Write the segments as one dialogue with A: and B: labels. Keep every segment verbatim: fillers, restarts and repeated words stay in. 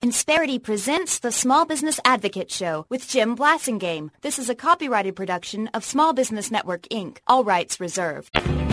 A: Insperity presents the Small Business Advocate Show with Jim Blasingame. This is a copyrighted production of Small Business Network, Incorporated. All rights reserved.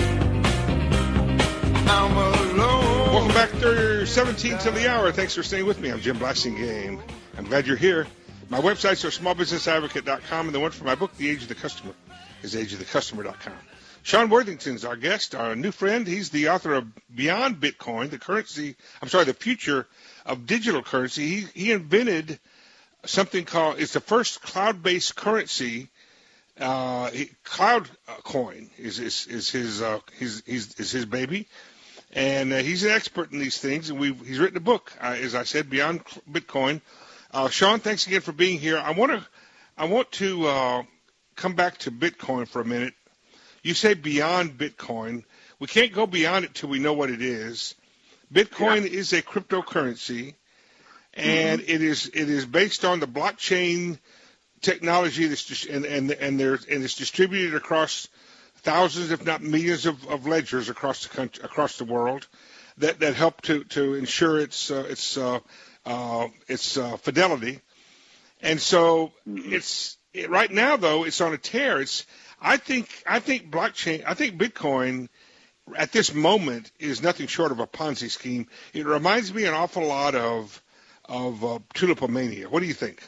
B: Welcome back to seventeen to the hour. Thanks for staying with me. I'm Jim Blasingame. I'm glad you're here. My websites are small business advocate dot com, and the one for my book, The Age of the Customer, is age of the customer dot com. Sean Worthington's our guest, our new friend. He's the author of Beyond Bitcoin, the currency, I'm sorry, the future of digital currency. He, he invented something called, it's the first cloud-based currency. Uh, cloud coin is, is, is his, uh, his, his, is his baby. And uh, he's an expert in these things, and we've, he's written a book, uh, as I said, Beyond Bitcoin. Uh, Sean, thanks again for being here. I want to, I want to uh, come back to Bitcoin for a minute. You say beyond Bitcoin. We can't go beyond it till we know what it is. Bitcoin yeah. is a cryptocurrency, and mm-hmm. it is it is based on the blockchain technology that's just, and and and there and it's distributed across thousands, if not millions, of, of ledgers across the country, across the world, that that help to to ensure its uh, its uh, uh, its uh, fidelity. And so mm-hmm. it's it, right now though it's on a tear. It's I think I think blockchain I think Bitcoin at this moment is nothing short of a Ponzi scheme. It reminds me an awful lot of of uh, tulipomania. What do you think?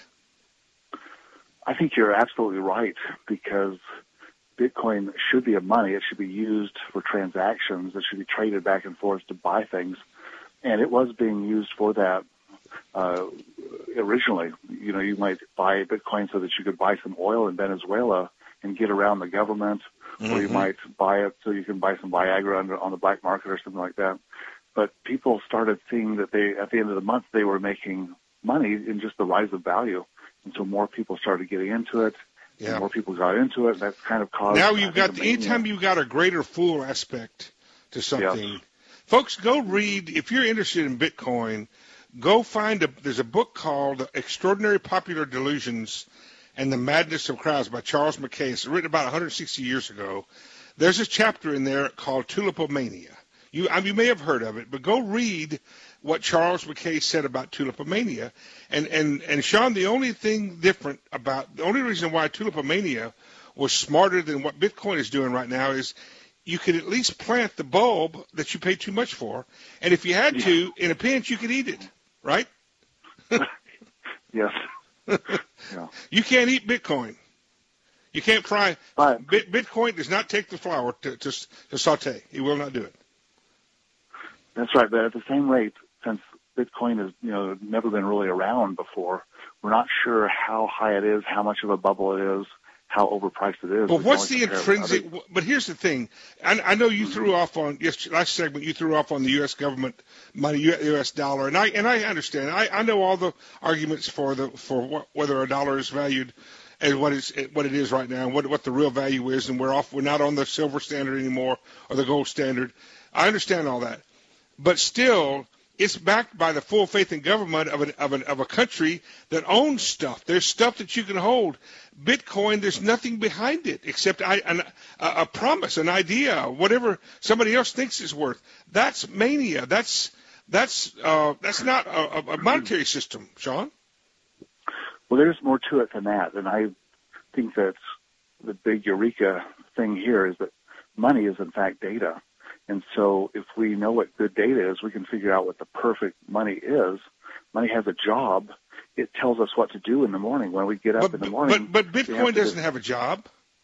C: I think you're absolutely right, because Bitcoin should be a money. It should be used for transactions. It should be traded back and forth to buy things, and it was being used for that uh, originally. You know, you might buy Bitcoin so that you could buy some oil in Venezuela and get around the government, mm-hmm. or you might buy it so you can buy some Viagra under, on the black market or something like that. But people started seeing that they, at the end of the month, they were making money in just the rise of value. And so more people started getting into it. Yeah. And more people got into it. That's kind of caused.
B: Now you've got, anytime you've got a greater fool aspect to something, yes. Folks, go read, if you're interested in Bitcoin, go find a, there's a book called Extraordinary Popular Delusions and the Madness of Crowds by Charles Mackay. It's written about one hundred sixty years ago. There's a chapter in there called Tulipomania. You, I mean, you may have heard of it, but go read what Charles Mackay said about Tulipomania. And, and, and Sean, the only thing different about, the only reason why Tulipomania was smarter than what Bitcoin is doing right now is you could at least plant the bulb that you pay too much for. And if you had yeah. to, in a pinch, you could eat it, right?
C: Yes. Yeah.
B: You can't eat Bitcoin. You can't fry.
C: But,
B: Bit, Bitcoin does not take the flour to, to, to saute. He will not do it.
C: That's right. But at the same rate, since Bitcoin has, you know, never been really around before, we're not sure how high it is, how much of a bubble it is, how overpriced it is.
B: But what's the intrinsic? But here's the thing. I, I know you mm-hmm. threw off on yes, last segment. You threw off on the U S government money, U S dollar, and I and I understand. I, I know all the arguments for the for what, whether a dollar is valued and what is what it is right now, and what what the real value is, and we're off. We're not on the silver standard anymore or the gold standard. I understand all that, but still, it's backed by the full faith in government of, an, of, an, of a country that owns stuff. There's stuff that you can hold. Bitcoin, there's nothing behind it except I, an, a, a promise, an idea, whatever somebody else thinks it's worth. That's mania. That's that's uh, that's not a, a monetary system, Sean.
C: Well, there's more to it than that, and I think that the big eureka thing here is that money is in fact data. And so if we know what good data is, we can figure out what the perfect money is. Money has a job. It tells us what to do in the morning when we get up
B: but,
C: in the morning.
B: But, but Bitcoin doesn't do, have a job.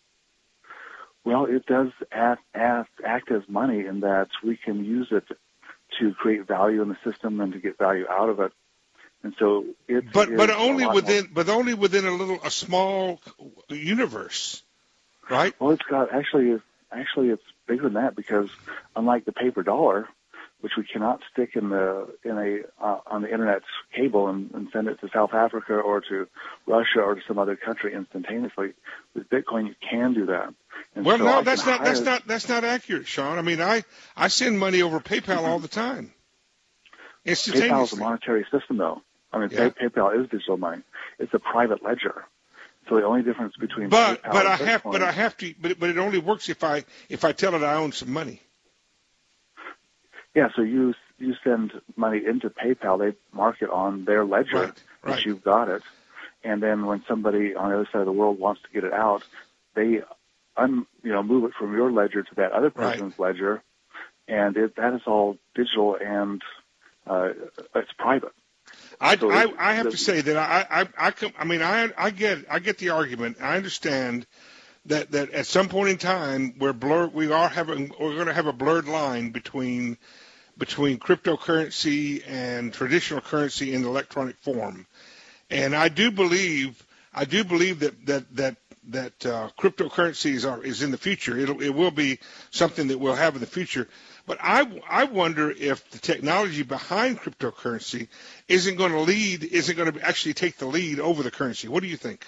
C: Well, it does act, act, act as money in that we can use it to create value in the system and to get value out of it. And so it
B: But but only within more. but only within a little a small universe, right?
C: Well, it's got actually actually it's bigger than that, because unlike the paper dollar, which we cannot stick in the in a uh, on the internet's cable and, and send it to South Africa or to Russia or to some other country instantaneously, with Bitcoin you can do that. And
B: well,
C: so
B: no,
C: I
B: that's not
C: hire...
B: that's not that's not accurate, Sean. I mean, I I send money over PayPal mm-hmm. all the time.
C: PayPal is a monetary system, though. I mean, yeah. Pay, PayPal is digital money. It's a private ledger. So the only difference between
B: but
C: PayPal
B: but
C: and
B: I
C: Bitcoin,
B: have but I have to but but it only works if I if I tell it I own some money.
C: Yeah, so you you send money into PayPal, they mark it on their ledger
B: right, right.
C: that you've got it. And then when somebody on the other side of the world wants to get it out, they un, you know, move it from your ledger to that other person's right. ledger, and it, that is all digital and uh, it's private.
B: I,
C: so
B: I,
C: it,
B: I have
C: the,
B: to say that I, I, I, come, I mean, I, I get, I get the argument. I understand that, that at some point in time, we're blur, we are having, we're going to have a blurred line between, between cryptocurrency and traditional currency in electronic form. And I do believe, I do believe that, that, that, that uh, cryptocurrencies are, is in the future. It'll, it will be something that we'll have in the future. But I, I wonder if the technology behind cryptocurrency isn't going to lead, isn't going to actually take the lead over the currency. What do you think?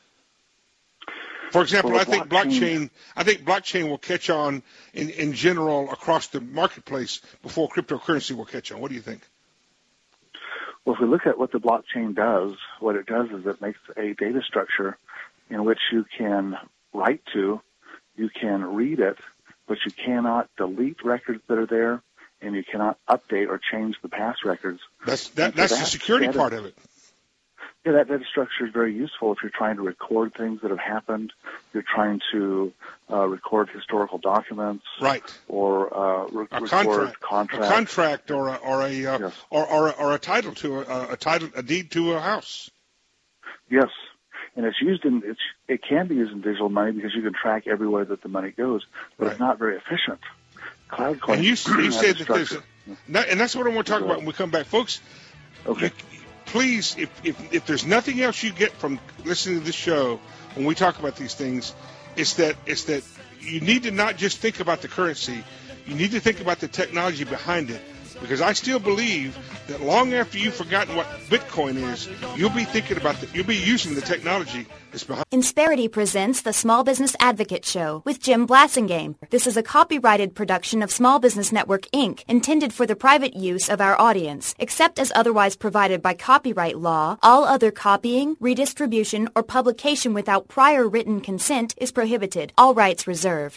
B: For example,
C: well,
B: I think blockchain, I think blockchain will catch on in, in general across the marketplace before cryptocurrency will catch on. What do you think?
C: Well, if we look at what the blockchain does, what it does is it makes a data structure in which you can write to, you can read it, but you cannot delete records that are there, and you cannot update or change the past records.
B: That's that, so that's that, the security that part is, of it.
C: Yeah, that data structure is very useful if you're trying to record things that have happened, you're trying to uh, record historical documents,
B: right?
C: Or uh, re-
B: a
C: record
B: contract,
C: contracts.
B: a contract, or a, or a uh,
C: yes.
B: or, or, a, or a title to a, a title, a deed to a house.
C: Yes. And it's used in it's it can be used in digital money because you can track everywhere that the money goes, but
B: right.
C: it's not very efficient. Cloud coin.
B: And you, you said that there's, a, and that's what I want to talk about when we come back, folks.
C: Okay.
B: You, please, if, if if there's nothing else you get from listening to this show when we talk about these things, it's that it's that you need to not just think about the currency, you need to think about the technology behind it. Because I still believe that long after you've forgotten what Bitcoin is, you'll be thinking about the, you'll be using the technology that's behind.
A: Insperity presents the Small Business Advocate Show with Jim Blasingame. This is a copyrighted production of Small Business Network, Incorporated, intended for the private use of our audience. Except as otherwise provided by copyright law, all other copying, redistribution, or publication without prior written consent is prohibited. All rights reserved.